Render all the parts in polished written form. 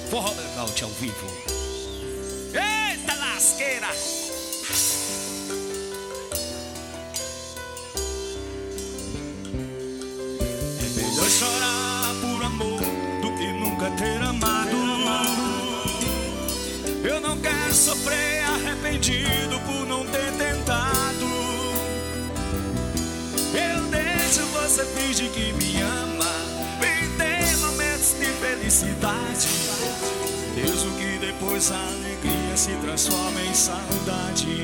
Forró Blackout ao vivo. Eita lasqueira! É melhor chorar por amor do que nunca ter amado. Eu não quero sofrer arrependido por não ter tentado. Eu deixo você fingir que me ama e tem momentos de felicidade, mesmo que depois a alegria se transforme em saudade.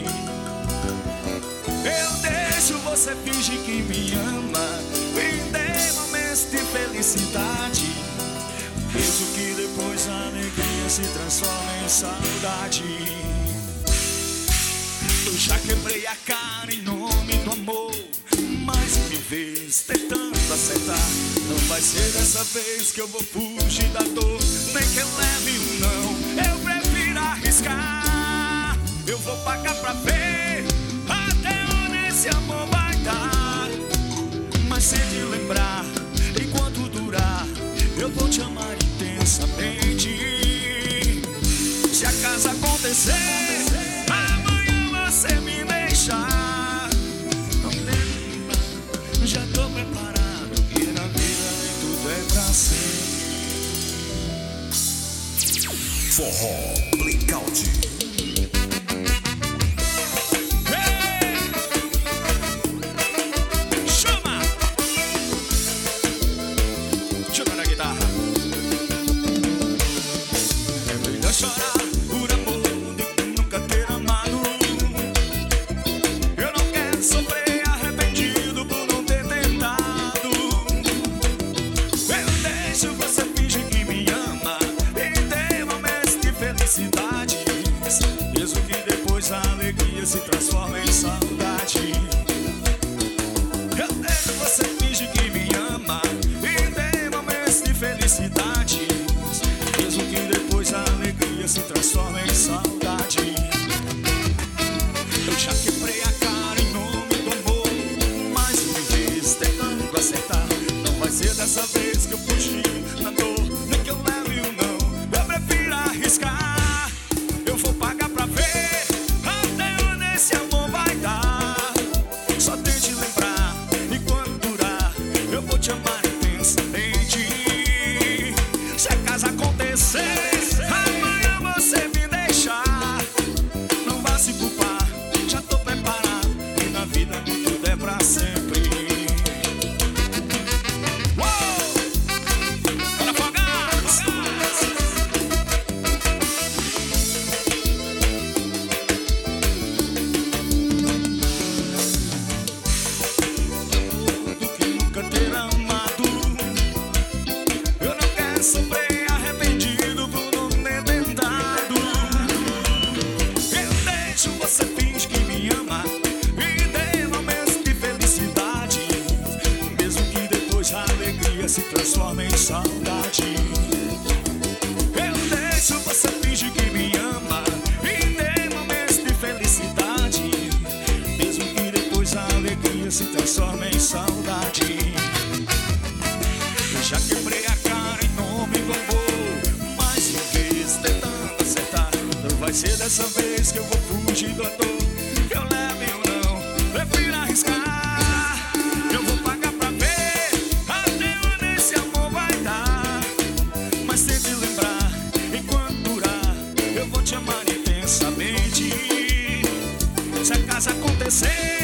Eu deixo você fingir que me ama e tem momentos de felicidade, mesmo que depois a alegria se transforme em saudade. Eu já quebrei a cara em nome do amor, mais uma vez tentando acertar. Não vai ser dessa vez que eu vou fugir da dor, nem que eu leve um não, eu prefiro arriscar. Eu vou pagar pra ver até onde esse amor vai dar, mas sem te lembrar, enquanto durar, eu vou te amar intensamente. Se acaso acontecer amanhã você me deixar, já tô preparado, que na vida nem tudo é pra sempre. Forró Blackout. Chama! Chama na guitarra. É melhor chorar por amor do que nunca ter amado. Eu não quero sofrer arrependido por não ter tentado. Eu deixo você fingir que me ama e tem momentos de felicidade, mesmo que depois a alegria se transforme em saudade. Eu deixo você fingir que me ama e tem momentos de felicidade, mesmo que depois a alegria se transforme em saudade. Eu já quebrei a cara em nome do amor, mais uma vez tentando acertar. Não vai ser dessa vez que eu fugi da dor, nem que eu leve um não, eu prefiro arriscar. Eu vou pagar pra ver até onde esse amor vai dar. Só tente lembrar, e quando durar, eu vou te amar intensamente. Se acaso acontecer amanhã você me deixar, não vá se culpar, já tô preparado, e na vida nem tudo é pra sempre. Uou! Bora afogar! Do que nunca ter amado, eu não quero sofrer arrependido por não ter tentado. Eu deixo você fingir que me ama e tem momentos de felicidade, mesmo que depois a alegria se transforme em saudade. Eu deixo você fingir que me ama e tem momentos de felicidade, mesmo que depois a alegria se transforme em saudade. Eu já quebrei a cara em nome do amor, mais uma vez tentando acertar. Não vai ser dessa vez que eu vou fugir da dor, que eu leve ou não, prefiro arriscar. Eu vou pagar pra ver até onde esse amor vai dar, mas tente lembrar, enquanto durar, eu vou te amar intensamente. Se acaso acontecer